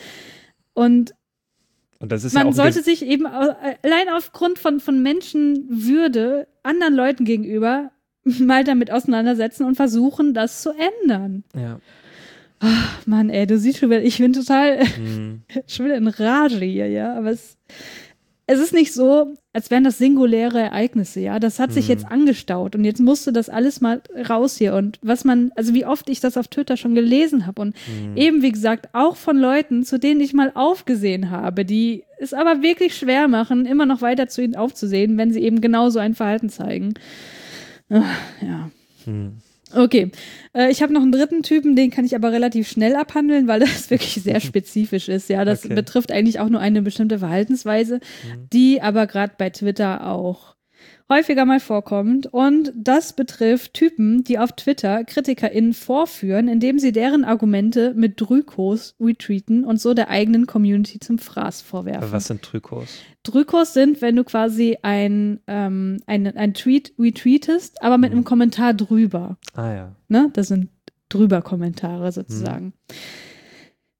Und das ist man sollte sich eben allein aufgrund von Menschenwürde anderen Leuten gegenüber mal damit auseinandersetzen und versuchen, das zu ändern. Ja. Ach, Mann, ey, du siehst schon wieder, ich bin total schon wieder in Rage hier, ja, aber es ist nicht so, als wären das singuläre Ereignisse, ja, das hat sich jetzt angestaut und jetzt musste das alles mal raus hier und also wie oft ich das auf Twitter schon gelesen habe und eben, wie gesagt, auch von Leuten, zu denen ich mal aufgesehen habe, die es aber wirklich schwer machen, immer noch weiter zu ihnen aufzusehen, wenn sie eben genau so ein Verhalten zeigen. Ja. Okay. Ich habe noch einen dritten Typen, den kann ich aber relativ schnell abhandeln, weil das wirklich sehr spezifisch ist. Ja, das betrifft eigentlich auch nur eine bestimmte Verhaltensweise, die aber gerade bei Twitter auch häufiger mal vorkommt. Und das betrifft Typen, die auf Twitter KritikerInnen vorführen, indem sie deren Argumente mit Drykos retweeten und so der eigenen Community zum Fraß vorwerfen. Was sind Drykos? Drykos sind, wenn du quasi ein Tweet retweetest, aber mit einem Kommentar drüber. Ah ja. Ne? Das sind drüber Kommentare sozusagen.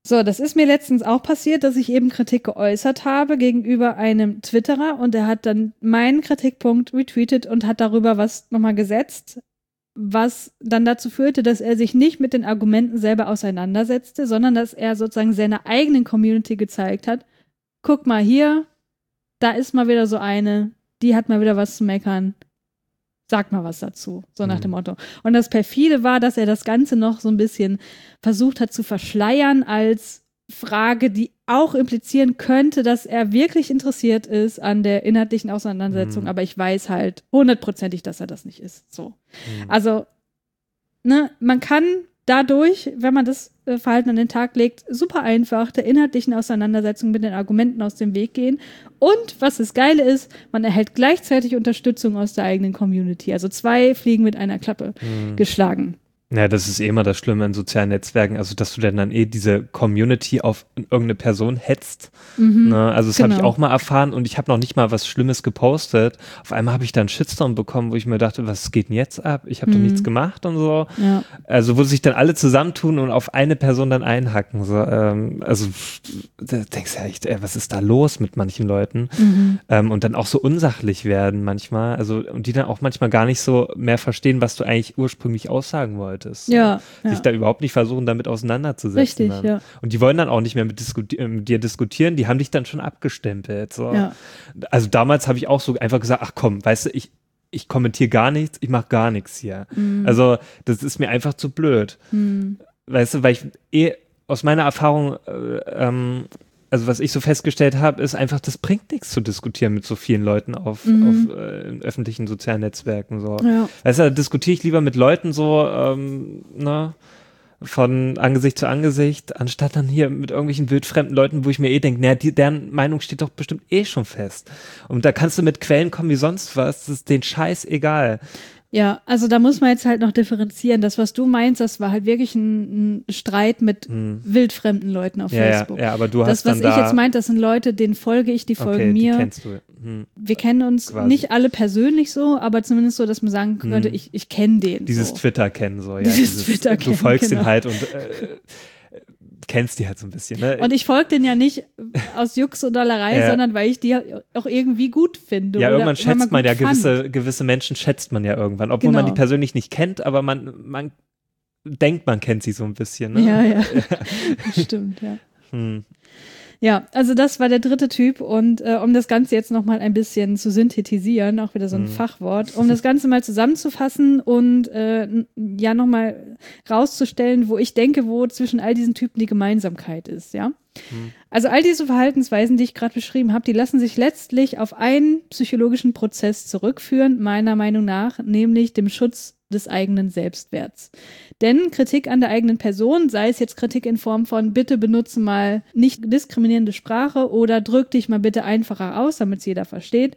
So, das ist mir letztens auch passiert, dass ich eben Kritik geäußert habe gegenüber einem Twitterer und der hat dann meinen Kritikpunkt retweetet und hat darüber was nochmal gesetzt, was dann dazu führte, dass er sich nicht mit den Argumenten selber auseinandersetzte, sondern dass er sozusagen seiner eigenen Community gezeigt hat, guck mal hier, da ist mal wieder so eine, die hat mal wieder was zu meckern. Sag mal was dazu, so nach dem Motto. Und das Perfide war, dass er das Ganze noch so ein bisschen versucht hat zu verschleiern als Frage, die auch implizieren könnte, dass er wirklich interessiert ist an der inhaltlichen Auseinandersetzung, aber ich weiß halt 100%ig, dass er das nicht ist. So. Also, ne, man kann dadurch, wenn man das Verhalten an den Tag legt, super einfach der inhaltlichen Auseinandersetzung mit den Argumenten aus dem Weg gehen. Und was das Geile ist, man erhält gleichzeitig Unterstützung aus der eigenen Community. Also 2 Fliegen mit einer Klappe geschlagen. Ja, das ist immer das Schlimme in sozialen Netzwerken, also dass du dann diese Community auf irgendeine Person hetzt. Ne? Also das habe ich auch mal erfahren und ich habe noch nicht mal was Schlimmes gepostet. Auf einmal habe ich dann einen Shitstorm bekommen, wo ich mir dachte, was geht denn jetzt ab? Ich habe doch nichts gemacht und so. Ja. Also wo sich dann alle zusammentun und auf eine Person dann einhacken. So, also da denkst du ja echt, was ist da los mit manchen Leuten? Und dann auch so unsachlich werden manchmal. Also und die dann auch manchmal gar nicht so mehr verstehen, was du eigentlich ursprünglich aussagen wolltest. Ja, sich da überhaupt nicht versuchen, damit auseinanderzusetzen. Richtig, dann. ja. Und die wollen dann auch nicht mehr mit dir diskutieren, die haben dich dann schon abgestempelt. So. Ja. Also damals habe ich auch so einfach gesagt, ach komm, weißt du, ich kommentiere gar nichts, ich mache gar nichts hier. Also das ist mir einfach zu blöd. Weißt du, weil ich aus meiner Erfahrung also was ich so festgestellt habe, ist einfach, das bringt nichts zu diskutieren mit so vielen Leuten auf öffentlichen sozialen Netzwerken. So. Ja. Weißt du, da diskutiere ich lieber mit Leuten so, von Angesicht zu Angesicht, anstatt dann hier mit irgendwelchen wildfremden Leuten, wo ich mir denke, naja, deren Meinung steht doch bestimmt schon fest. Und da kannst du mit Quellen kommen wie sonst was, das ist denen Scheiß egal. Ja, also da muss man jetzt halt noch differenzieren. Das, was du meinst, das war halt wirklich ein Streit mit wildfremden Leuten auf Facebook. Ja, aber du hast das, was ich jetzt meinte, das sind Leute, denen folge ich, die folgen mir. Die kennst du. Wir kennen uns quasi nicht alle persönlich so, aber zumindest so, dass man sagen könnte, ich kenne den. Dieses so. Twitter kennen so, ja. Dieses Twitter kennen, du folgst den halt und kennst die halt so ein bisschen, ne? Und ich folge denen ja nicht aus Jux und Dollerei, sondern weil ich die auch irgendwie gut finde. Ja, irgendwann schätzt man ja gewisse Menschen schätzt man ja irgendwann, obwohl man die persönlich nicht kennt, aber man denkt, man kennt sie so ein bisschen, ne? Ja. Stimmt, ja. Ja, also das war der dritte Typ und um das Ganze jetzt nochmal ein bisschen zu synthetisieren, auch wieder so ein Fachwort, um das Ganze mal zusammenzufassen und nochmal rauszustellen, wo ich denke, wo zwischen all diesen Typen die Gemeinsamkeit ist, ja. Also all diese Verhaltensweisen, die ich gerade beschrieben habe, die lassen sich letztlich auf einen psychologischen Prozess zurückführen, meiner Meinung nach, nämlich dem Schutz des eigenen Selbstwerts. Denn Kritik an der eigenen Person, sei es jetzt Kritik in Form von bitte benutze mal nicht diskriminierende Sprache oder drück dich mal bitte einfacher aus, damit es jeder versteht.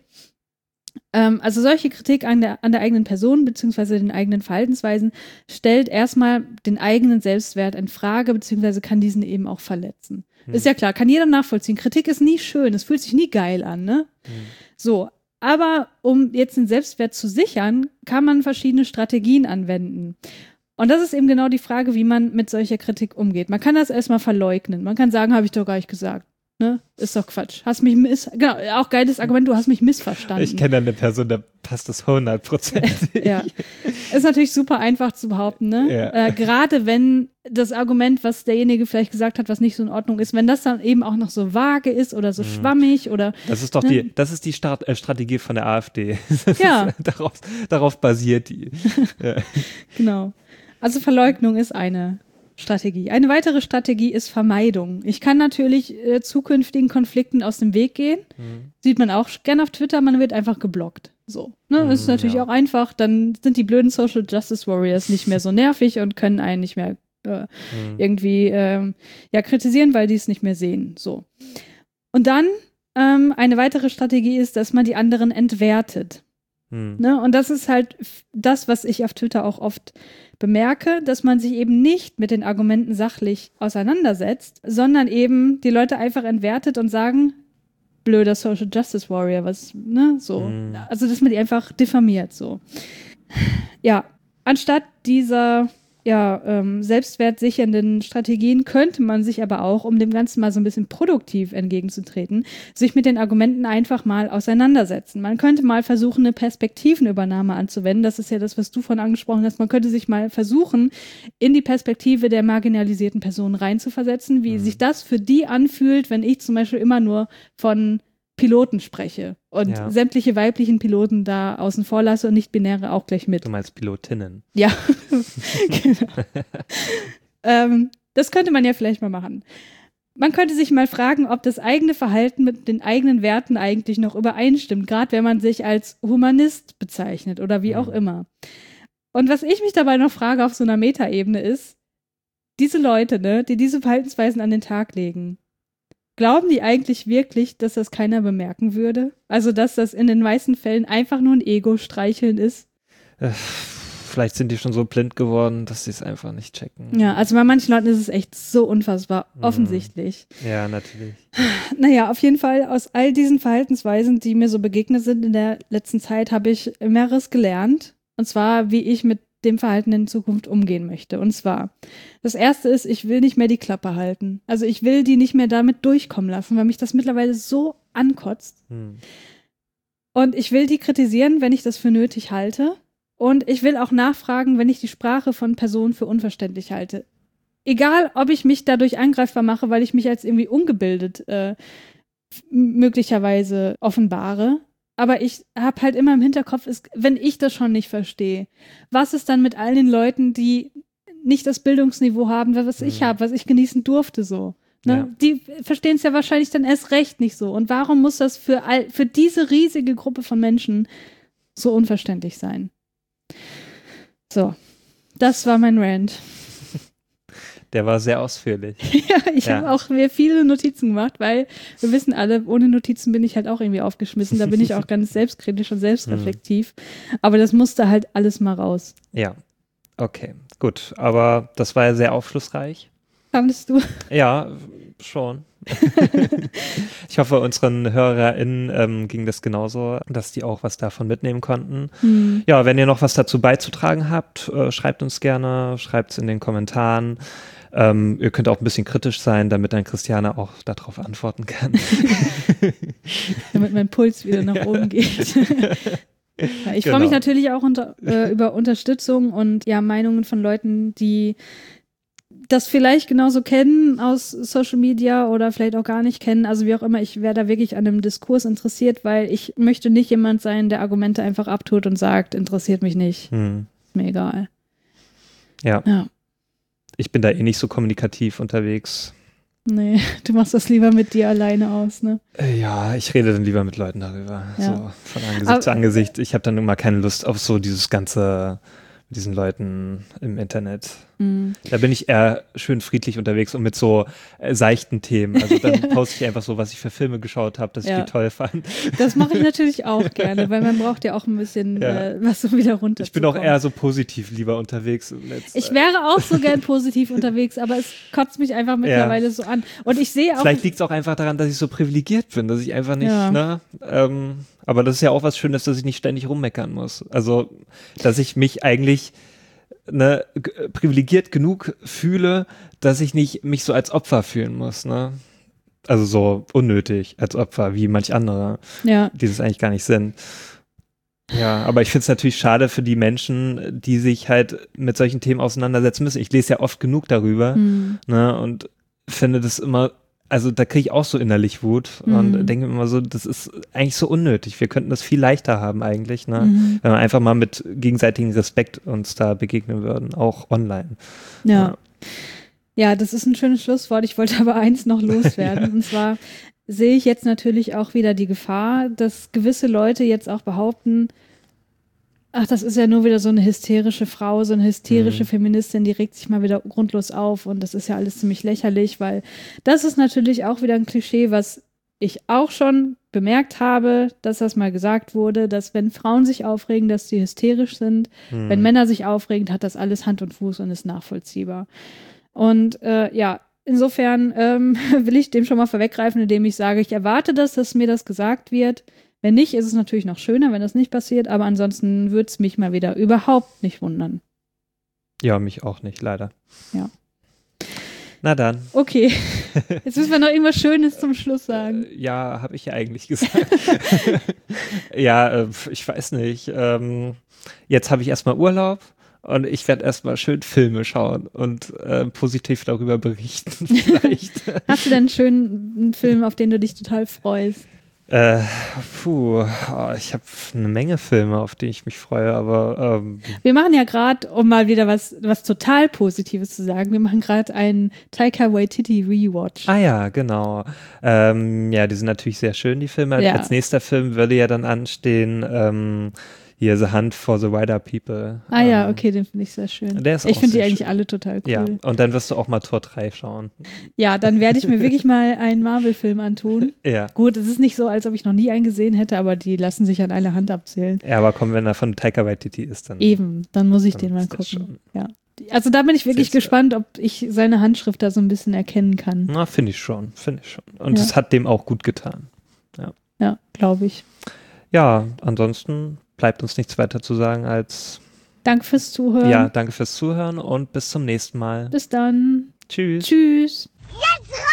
Also solche Kritik an der eigenen Person beziehungsweise den eigenen Verhaltensweisen stellt erstmal den eigenen Selbstwert in Frage beziehungsweise kann diesen eben auch verletzen. Ist ja klar, kann jeder nachvollziehen. Kritik ist nie schön, es fühlt sich nie geil an, ne? So, aber um jetzt den Selbstwert zu sichern, kann man verschiedene Strategien anwenden. Und das ist eben genau die Frage, wie man mit solcher Kritik umgeht. Man kann das erstmal verleugnen. Man kann sagen, habe ich doch gar nicht gesagt. Ne? Ist doch Quatsch. Hast mich genau, auch geiles Argument, du hast mich missverstanden. Ich kenne eine Person, da passt das 100%. Ja. Ist natürlich super einfach zu behaupten, ne? Ja. Gerade wenn das Argument, was derjenige vielleicht gesagt hat, was nicht so in Ordnung ist, wenn das dann eben auch noch so vage ist oder so schwammig oder. Das ist doch die Strategie von der AfD. Ja. darauf basiert die. Ja. Genau. Also Verleugnung ist eine Strategie. Eine weitere Strategie ist Vermeidung. Ich kann natürlich zukünftigen Konflikten aus dem Weg gehen. Sieht man auch gerne auf Twitter, man wird einfach geblockt. So. Ne? Das ist natürlich auch einfach, dann sind die blöden Social Justice Warriors nicht mehr so nervig und können einen nicht mehr irgendwie kritisieren, weil die es nicht mehr sehen. So. Und dann eine weitere Strategie ist, dass man die anderen entwertet. Ne? Und das ist halt das, was ich auf Twitter auch oft bemerke, dass man sich eben nicht mit den Argumenten sachlich auseinandersetzt, sondern eben die Leute einfach entwertet und sagen, blöder Social Justice Warrior, was, ne, so. Also, dass man die einfach diffamiert, so. Ja, anstatt dieser selbstwertsichernden Strategien könnte man sich aber auch, um dem Ganzen mal so ein bisschen produktiv entgegenzutreten, sich mit den Argumenten einfach mal auseinandersetzen. Man könnte mal versuchen, eine Perspektivenübernahme anzuwenden. Das ist ja das, was du vorhin angesprochen hast. Man könnte sich mal versuchen, in die Perspektive der marginalisierten Personen reinzuversetzen, wie sich das für die anfühlt, wenn ich zum Beispiel immer nur von Piloten spreche und sämtliche weiblichen Piloten da außen vor lasse und nicht-binäre auch gleich mit. Du meinst Pilotinnen. Ja, genau. Das könnte man ja vielleicht mal machen. Man könnte sich mal fragen, ob das eigene Verhalten mit den eigenen Werten eigentlich noch übereinstimmt, gerade wenn man sich als Humanist bezeichnet oder wie auch immer. Und was ich mich dabei noch frage auf so einer Metaebene ist, diese Leute, ne, die diese Verhaltensweisen an den Tag legen, glauben die eigentlich wirklich, dass das keiner bemerken würde? Also, dass das in den meisten Fällen einfach nur ein Ego-Streicheln ist? Vielleicht sind die schon so blind geworden, dass sie es einfach nicht checken. Ja, also bei manchen Leuten ist es echt so unfassbar offensichtlich. Ja, natürlich. Naja, auf jeden Fall aus all diesen Verhaltensweisen, die mir so begegnet sind in der letzten Zeit, habe ich mehreres gelernt. Und zwar, wie ich mit dem Verhalten in Zukunft umgehen möchte. Und zwar, das erste ist, ich will nicht mehr die Klappe halten. Also ich will die nicht mehr damit durchkommen lassen, weil mich das mittlerweile so ankotzt. Und ich will die kritisieren, wenn ich das für nötig halte. Und ich will auch nachfragen, wenn ich die Sprache von Personen für unverständlich halte. Egal, ob ich mich dadurch angreifbar mache, weil ich mich als irgendwie ungebildet möglicherweise offenbare. Aber ich habe halt immer im Hinterkopf, wenn ich das schon nicht verstehe, was ist dann mit all den Leuten, die nicht das Bildungsniveau haben, was ich habe, was ich genießen durfte so. Ne? Ja. Die verstehen es ja wahrscheinlich dann erst recht nicht so. Und warum muss das für diese riesige Gruppe von Menschen so unverständlich sein? So, das war mein Rant. Der war sehr ausführlich. Ja, ich habe auch mir viele Notizen gemacht, weil wir wissen alle, ohne Notizen bin ich halt auch irgendwie aufgeschmissen. Da bin ich auch ganz selbstkritisch und selbstreflektiv. Aber das musste halt alles mal raus. Ja, okay, gut. Aber das war ja sehr aufschlussreich. Fandest du? Ja, schon. Ich hoffe, unseren HörerInnen ging das genauso, dass die auch was davon mitnehmen konnten. Ja, wenn ihr noch was dazu beizutragen habt, schreibt uns gerne, schreibt es in den Kommentaren. Ihr könnt auch ein bisschen kritisch sein, damit dann Christiane auch darauf antworten kann. Damit mein Puls wieder nach oben geht. Ja, ich freue mich natürlich auch über Unterstützung und ja, Meinungen von Leuten, die das vielleicht genauso kennen aus Social Media oder vielleicht auch gar nicht kennen. Also wie auch immer, ich wäre da wirklich an einem Diskurs interessiert, weil ich möchte nicht jemand sein, der Argumente einfach abtut und sagt, interessiert mich nicht. Ist mir egal. Ja. Ich bin da eh nicht so kommunikativ unterwegs. Nee, du machst das lieber mit dir alleine aus, ne? Ja, ich rede dann lieber mit Leuten darüber. Ja. So von Angesicht zu Angesicht. Ich habe dann immer keine Lust auf so dieses ganze mit diesen Leuten im Internet. Da bin ich eher schön friedlich unterwegs und mit so seichten Themen. Also dann poste ich einfach so, was ich für Filme geschaut habe, dass ich die toll fand. Das mache ich natürlich auch gerne, weil man braucht ja auch ein bisschen was so wieder runter. Ich bin auch eher so positiv lieber unterwegs. Ich wäre auch so gern positiv unterwegs, aber es kotzt mich einfach mittlerweile so an. Und ich sehe auch. Vielleicht liegt es auch einfach daran, dass ich so privilegiert bin, dass ich einfach nicht, aber das ist ja auch was Schönes, dass ich nicht ständig rummeckern muss. Also, dass ich mich eigentlich privilegiert genug fühle, dass ich nicht mich so als Opfer fühlen muss. Ne? Also so unnötig als Opfer, wie manch andere, die das eigentlich gar nicht sind. Ja, aber ich finde es natürlich schade für die Menschen, die sich halt mit solchen Themen auseinandersetzen müssen. Ich lese ja oft genug darüber und finde das immer. Also da kriege ich auch so innerlich Wut und denke immer so, das ist eigentlich so unnötig. Wir könnten das viel leichter haben eigentlich, ne? Wenn wir einfach mal mit gegenseitigem Respekt uns da begegnen würden, auch online. Ja, das ist ein schönes Schlusswort. Ich wollte aber eins noch loswerden. Und zwar sehe ich jetzt natürlich auch wieder die Gefahr, dass gewisse Leute jetzt auch behaupten, ach, das ist ja nur wieder so eine hysterische Frau, so eine hysterische Feministin, die regt sich mal wieder grundlos auf und das ist ja alles ziemlich lächerlich, weil das ist natürlich auch wieder ein Klischee, was ich auch schon bemerkt habe, dass das mal gesagt wurde, dass wenn Frauen sich aufregen, dass sie hysterisch sind, wenn Männer sich aufregen, hat das alles Hand und Fuß und ist nachvollziehbar. Und insofern will ich dem schon mal vorweggreifen, indem ich sage, ich erwarte das, dass mir das gesagt wird. Wenn nicht, ist es natürlich noch schöner, wenn das nicht passiert, aber ansonsten würde es mich mal wieder überhaupt nicht wundern. Ja, mich auch nicht, leider. Ja. Na dann. Okay, jetzt müssen wir noch irgendwas Schönes zum Schluss sagen. Ja, habe ich ja eigentlich gesagt. Ja, ich weiß nicht. Jetzt habe ich erstmal Urlaub und ich werde erstmal schön Filme schauen und positiv darüber berichten vielleicht. Hast du denn einen schönen Film, auf den du dich total freust? Ich habe eine Menge Filme, auf die ich mich freue, aber Wir machen ja gerade, um mal wieder was total Positives zu sagen, wir machen gerade einen Taika Waititi Rewatch. ja, genau. Ja, die sind natürlich sehr schön, die Filme. Ja. Als nächster Film würde ja dann anstehen, hier The Hunt for the Wilder People. Ja, okay, den finde ich sehr schön. Der ist Ich auch finde die sehr eigentlich schön. alle total cool. Ja, und dann wirst du auch mal Tor 3 schauen. Ja, dann werde ich mir wirklich mal einen Marvel-Film antun. Ja. Gut, es ist nicht so, als ob ich noch nie einen gesehen hätte, aber die lassen sich an einer Hand abzählen. Ja, aber komm, wenn er von Taika Waititi ist, dann. Eben, dann muss ich Dann den mal ist das gucken. Ja. Also da bin ich wirklich Sehr, sehr. gespannt, ob ich seine Handschrift da so ein bisschen erkennen kann. Na, finde ich schon. Und Ja. es hat dem auch gut getan. Ja, glaube ich. Ja, ansonsten bleibt uns nichts weiter zu sagen als Danke fürs Zuhören. ja, danke fürs Zuhören und bis zum nächsten Mal. Bis dann. Tschüss. Tschüss. Jetzt